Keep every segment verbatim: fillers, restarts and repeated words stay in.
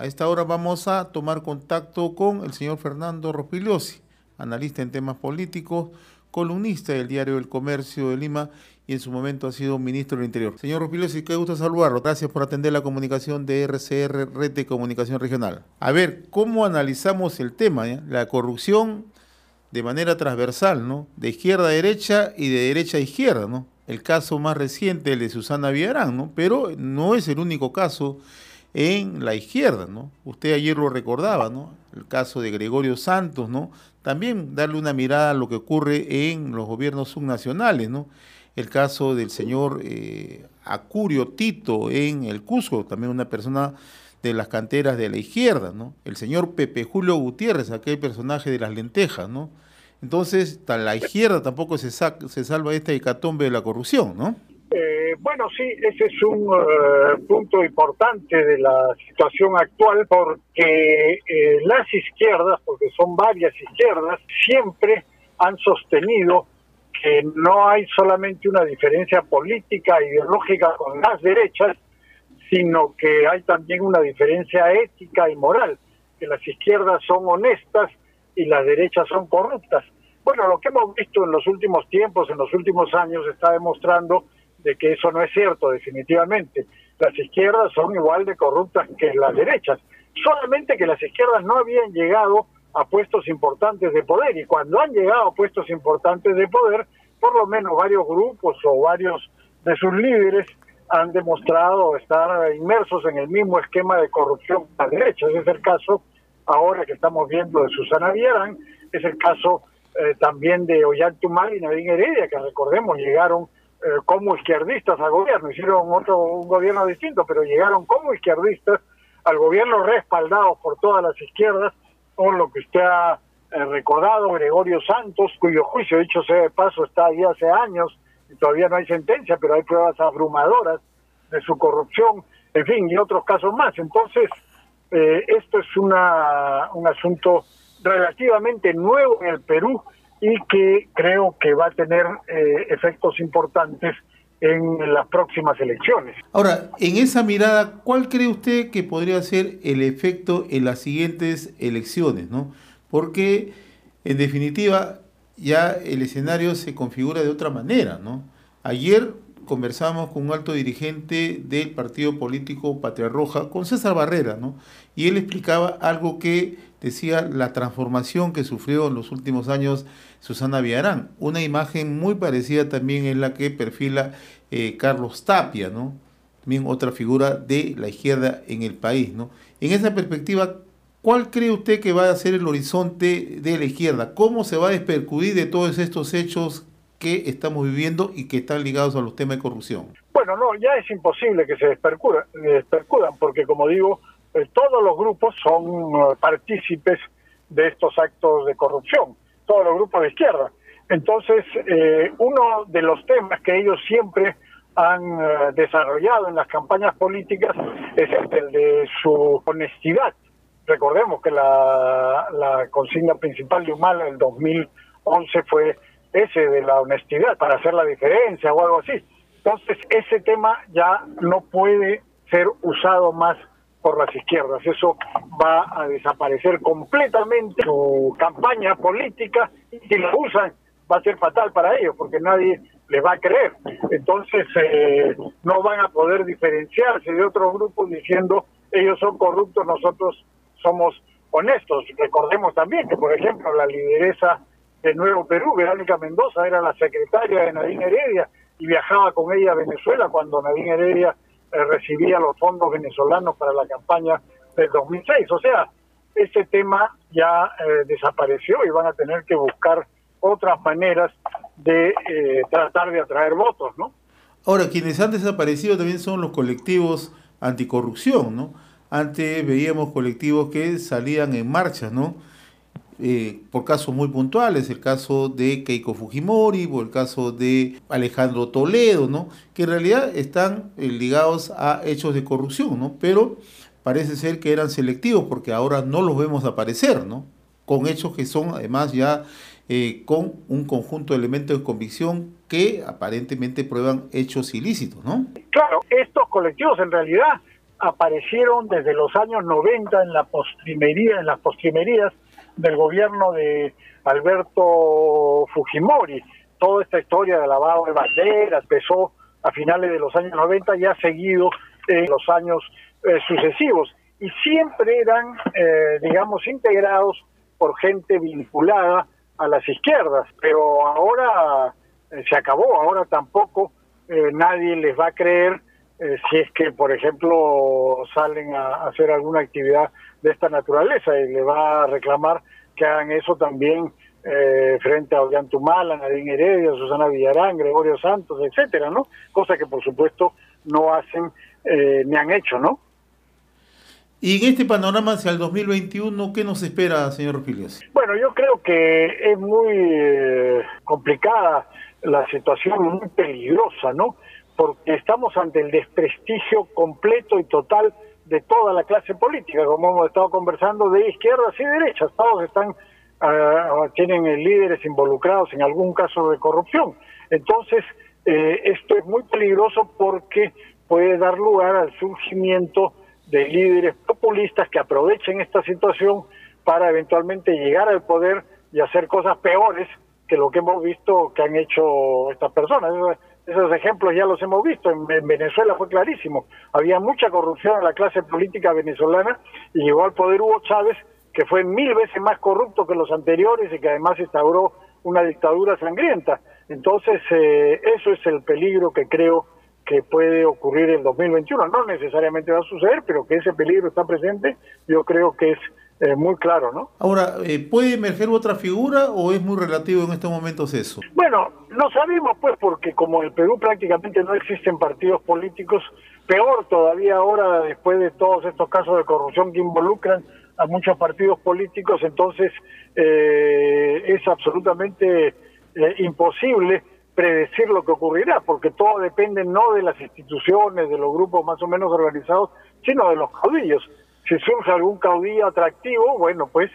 A esta hora vamos a tomar contacto con el señor Fernando Rospigliosi, analista en temas políticos, columnista del diario El Comercio de Lima y en su momento ha sido ministro del Interior. Señor Rospigliosi, qué gusto saludarlo. Gracias por atender la comunicación de R C R, Red de Comunicación Regional. A ver, ¿cómo analizamos el tema? Eh? La corrupción de manera transversal, ¿no? De izquierda a derecha y de derecha a izquierda, ¿no? El caso más reciente, el de Susana Villarán, ¿no? Pero no es el único caso en la izquierda, ¿no? Usted ayer lo recordaba, ¿no? El caso de Gregorio Santos, ¿no? También darle una mirada a lo que ocurre en los gobiernos subnacionales, ¿no? El caso del señor eh, Acurio Tito en el Cusco, también una persona de las canteras de la izquierda, ¿no? El señor Pepe Julio Gutiérrez, aquel personaje de las lentejas, ¿no? Entonces, la izquierda tampoco se, se salva de esta hecatombe de la corrupción, ¿no? Eh, bueno, sí, ese es un uh, punto importante de la situación actual porque eh, las izquierdas, porque son varias izquierdas, siempre han sostenido que no hay solamente una diferencia política e ideológica con las derechas, sino que hay también una diferencia ética y moral, que las izquierdas son honestas y las derechas son corruptas. Bueno, lo que hemos visto en los últimos tiempos, en los últimos años, está demostrando de que eso no es cierto, definitivamente. Las izquierdas son igual de corruptas que las derechas, solamente que las izquierdas no habían llegado a puestos importantes de poder, y cuando han llegado a puestos importantes de poder, por lo menos varios grupos o varios de sus líderes han demostrado estar inmersos en el mismo esquema de corrupción a la derecha. Ese es el caso ahora que estamos viendo de Susana Villarán, es el caso eh, también de Ollantaytamala y Nadine Heredia, que recordemos llegaron eh, como izquierdistas al gobierno, hicieron otro un gobierno distinto, pero llegaron como izquierdistas al gobierno respaldados por todas las izquierdas, con lo que usted ha eh, recordado, Gregorio Santos, cuyo juicio, dicho sea de paso, está ahí hace años, y todavía no hay sentencia, pero hay pruebas abrumadoras de su corrupción, en fin, y otros casos más. Entonces, eh, esto es una un asunto relativamente nuevo en el Perú y que creo que va a tener eh, efectos importantes en las próximas elecciones. Ahora, en esa mirada, ¿cuál cree usted que podría ser el efecto en las siguientes elecciones, ¿no? Porque, en definitiva, ya el escenario se configura de otra manera, ¿no? Ayer conversamos con un alto dirigente del partido político Patria Roja, con César Barrera, ¿no? Y él explicaba algo que decía la transformación que sufrió en los últimos años Susana Villarán, una imagen muy parecida también en la que perfila eh, Carlos Tapia, ¿no? También otra figura de la izquierda en el país, ¿no? En esa perspectiva, ¿cuál cree usted que va a ser el horizonte de la izquierda? ¿Cómo se va a despercudir de todos estos hechos que estamos viviendo y que están ligados a los temas de corrupción? Bueno, no, ya es imposible que se despercudan, despercudan porque, como digo, eh, todos los grupos son uh, partícipes de estos actos de corrupción, todos los grupos de izquierda. Entonces, eh, uno de los temas que ellos siempre han uh, desarrollado en las campañas políticas es el de su honestidad. Recordemos que la, la consigna principal de Humala en el dos mil once fue ese de la honestidad para hacer la diferencia o algo así. Entonces, ese tema ya no puede ser usado más por las izquierdas. Eso va a desaparecer completamente su campaña política, y si lo usan va a ser fatal para ellos porque nadie les va a creer. Entonces, eh, no van a poder diferenciarse de otros grupos diciendo ellos son corruptos, nosotros somos honestos. Recordemos también que, por ejemplo, la lideresa de Nuevo Perú, Verónica Mendoza, era la secretaria de Nadine Heredia y viajaba con ella a Venezuela cuando Nadine Heredia eh, recibía los fondos venezolanos para la campaña del dos mil seis. O sea, ese tema ya eh, desapareció y van a tener que buscar otras maneras de eh, tratar de atraer votos, ¿no? Ahora, quienes han desaparecido también son los colectivos anticorrupción, ¿no? Antes veíamos colectivos que salían en marchas, ¿no? Eh, por casos muy puntuales, el caso de Keiko Fujimori o el caso de Alejandro Toledo, ¿no? Que en realidad están eh, ligados a hechos de corrupción, ¿no? Pero parece ser que eran selectivos porque ahora no los vemos aparecer, ¿no? Con hechos que son además ya eh, con un conjunto de elementos de convicción que aparentemente prueban hechos ilícitos, ¿no? Claro, estos colectivos en realidad aparecieron desde los años noventa en la postrimería, en las postrimerías del gobierno de Alberto Fujimori. Toda esta historia de lavado de banderas empezó a finales de los años noventa y ha seguido en los años eh, sucesivos. Y siempre eran, eh, digamos, integrados por gente vinculada a las izquierdas. Pero ahora eh, se acabó, ahora tampoco eh, nadie les va a creer eh, si es que, por ejemplo, salen a hacer alguna actividad de esta naturaleza, y le va a reclamar que hagan eso también eh, frente a Ollantumala, Nadine Heredia, Susana Villarán, Gregorio Santos, etcétera, ¿no? Cosa que por supuesto no hacen eh, ni han hecho, ¿no? Y en este panorama hacia el dos mil veintiuno, ¿qué nos espera, señor Rospigliosi? Bueno, yo creo que es muy eh, complicada la situación, muy peligrosa, ¿no? Porque estamos ante el desprestigio completo y total de toda la clase política, como hemos estado conversando, de izquierdas y derechas. Todos están uh, tienen líderes involucrados en algún caso de corrupción. Entonces, eh, esto es muy peligroso porque puede dar lugar al surgimiento de líderes populistas que aprovechen esta situación para eventualmente llegar al poder y hacer cosas peores que lo que hemos visto que han hecho estas personas. Esos, esos ejemplos ya los hemos visto. En, en Venezuela fue clarísimo. Había mucha corrupción en la clase política venezolana y llegó al poder Hugo Chávez, que fue mil veces más corrupto que los anteriores y que además instauró una dictadura sangrienta. Entonces, eh, eso es el peligro que creo que puede ocurrir en el dos mil veintiuno. No necesariamente va a suceder, pero que ese peligro está presente, yo creo que es eh, muy claro, ¿no? Ahora, eh, ¿puede emerger otra figura o es muy relativo en estos momentos eso? Bueno, no sabemos, pues, porque como en el Perú prácticamente no existen partidos políticos, peor todavía ahora, después de todos estos casos de corrupción que involucran a muchos partidos políticos, entonces eh, es absolutamente eh, imposible predecir lo que ocurrirá, porque todo depende no de las instituciones, de los grupos más o menos organizados, sino de los caudillos. Si surge algún caudillo atractivo, bueno, pues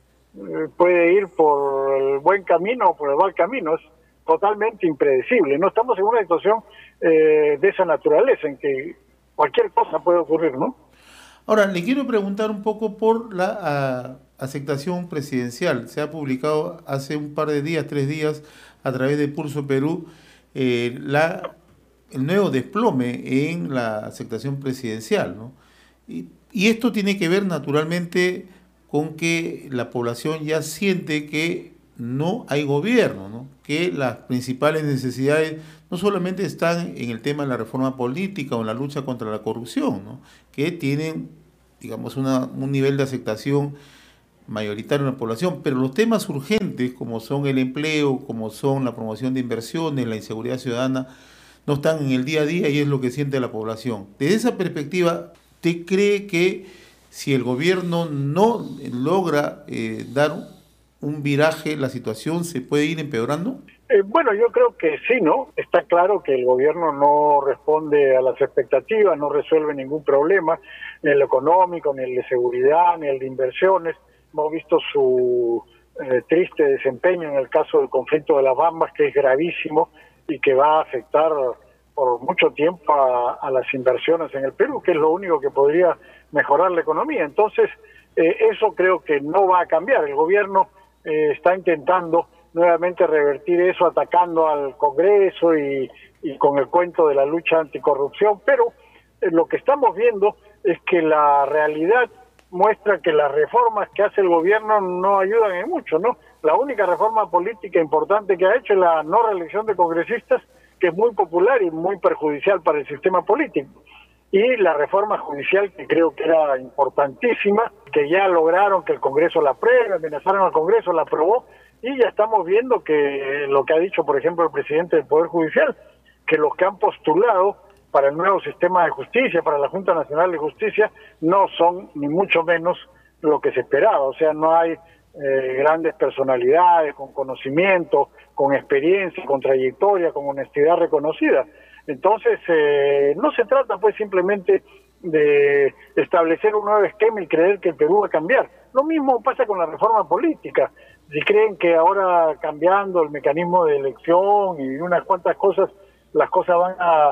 eh, puede ir por el buen camino o por el mal camino. Es totalmente impredecible. No estamos en una situación eh, de esa naturaleza, en que cualquier cosa puede ocurrir, ¿no? Ahora, le quiero preguntar un poco por la uh, aceptación presidencial. Se ha publicado hace un par de días, tres días, a través de Pulso Perú, eh, la, el nuevo desplome en la aceptación presidencial, ¿no? Y, y esto tiene que ver naturalmente con que la población ya siente que no hay gobierno, ¿no? Que las principales necesidades no solamente están en el tema de la reforma política o en la lucha contra la corrupción, ¿no? Que tienen, digamos, una, un nivel de aceptación mayoritario en la población, pero los temas urgentes como son el empleo, como son la promoción de inversiones, la inseguridad ciudadana, no están en el día a día y es lo que siente la población. Desde esa perspectiva, ¿usted cree que si el gobierno no logra eh, dar un viraje, la situación se puede ir empeorando? Eh, bueno, yo creo que sí, ¿no? Está claro que el gobierno no responde a las expectativas, no resuelve ningún problema, ni el económico, ni el de seguridad, ni el de inversiones. Hemos visto su eh, triste desempeño en el caso del conflicto de las Bambas, que es gravísimo y que va a afectar por mucho tiempo a, a las inversiones en el Perú, que es lo único que podría mejorar la economía. Entonces, eh, eso creo que no va a cambiar. El gobierno eh, está intentando nuevamente revertir eso, atacando al Congreso y, y con el cuento de la lucha anticorrupción, pero eh, lo que estamos viendo es que la realidad muestra que las reformas que hace el gobierno no ayudan en mucho, ¿no? La única reforma política importante que ha hecho es la no reelección de congresistas, que es muy popular y muy perjudicial para el sistema político. Y la reforma judicial, que creo que era importantísima, que ya lograron que el Congreso la apruebe, amenazaron al Congreso, la aprobó, y ya estamos viendo que lo que ha dicho, por ejemplo, el presidente del Poder Judicial, que los que han postulado para el nuevo sistema de justicia, para la Junta Nacional de Justicia, no son ni mucho menos lo que se esperaba. O sea, no hay eh, grandes personalidades con conocimiento, con experiencia, con trayectoria, con honestidad reconocida. Entonces, eh, no se trata pues simplemente de establecer un nuevo esquema y creer que el Perú va a cambiar. Lo mismo pasa con la reforma política. Si creen que ahora cambiando el mecanismo de elección y unas cuantas cosas, las cosas van a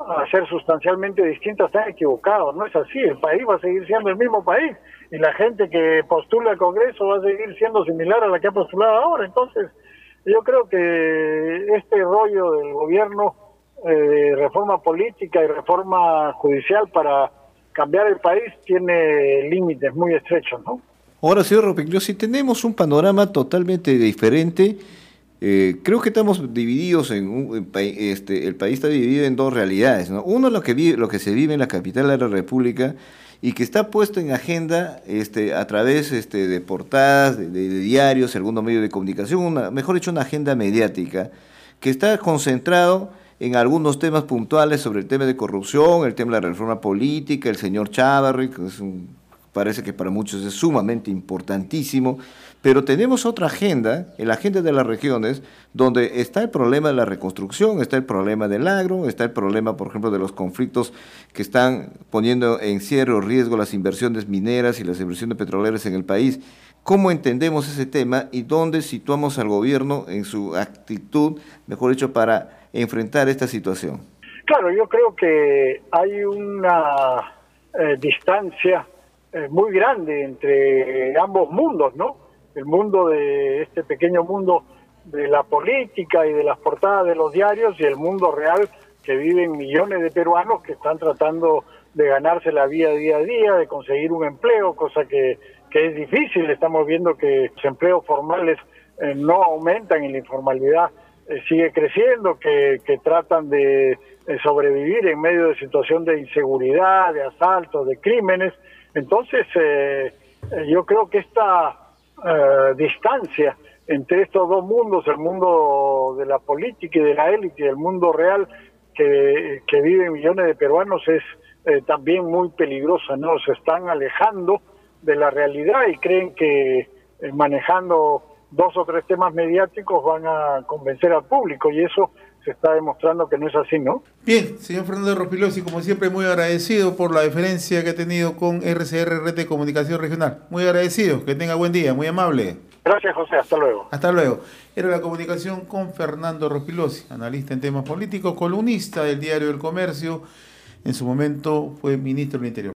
a ser sustancialmente distintas están equivocados. No es así, el país va a seguir siendo el mismo país y la gente que postula al Congreso va a seguir siendo similar a la que ha postulado ahora. Entonces, yo creo que este rollo del gobierno eh, de reforma política y reforma judicial para cambiar el país tiene límites muy estrechos, ¿no? Ahora, señor Rospigliosi, tenemos un panorama totalmente diferente. Eh, creo que estamos divididos en un en, este, el país está dividido en dos realidades, ¿no? Uno lo que vive, lo que se vive en la capital de la República y que está puesto en agenda este, a través este, de portadas, de, de, de diarios, algunos medios de comunicación, una, mejor dicho, una agenda mediática que está concentrado en algunos temas puntuales sobre el tema de corrupción, el tema de la reforma política, el señor Chávarri, que es un, parece que para muchos es sumamente importantísimo, pero tenemos otra agenda, la agenda de las regiones, donde está el problema de la reconstrucción, está el problema del agro, está el problema, por ejemplo, de los conflictos que están poniendo en serio riesgo las inversiones mineras y las inversiones petroleras en el país. ¿Cómo entendemos ese tema y dónde situamos al gobierno en su actitud, mejor dicho, para enfrentar esta situación? Claro, yo creo que hay una eh, distancia eh, muy grande entre ambos mundos, ¿no? El mundo de este pequeño mundo de la política y de las portadas de los diarios y el mundo real que viven millones de peruanos que están tratando de ganarse la vida día a día, de conseguir un empleo, cosa que, que es difícil. Estamos viendo que los empleos formales eh, no aumentan y la informalidad eh, sigue creciendo, que, que tratan de eh, sobrevivir en medio de situación de inseguridad, de asaltos, de crímenes. Entonces, eh, eh, yo creo que esta Uh, distancia entre estos dos mundos, el mundo de la política y de la élite y el mundo real que, que viven millones de peruanos es eh, también muy peligrosa, ¿no? Se están alejando de la realidad y creen que eh, manejando dos o tres temas mediáticos van a convencer al público y eso se está demostrando que no es así, ¿no? Bien, señor Fernando Rospigliosi, como siempre muy agradecido por la deferencia que ha tenido con R C R, Red de Comunicación Regional. Muy agradecido, que tenga buen día, muy amable. Gracias, José, hasta luego. Hasta luego. Era la comunicación con Fernando Rospigliosi, analista en temas políticos, columnista del Diario del Comercio, en su momento fue ministro del Interior.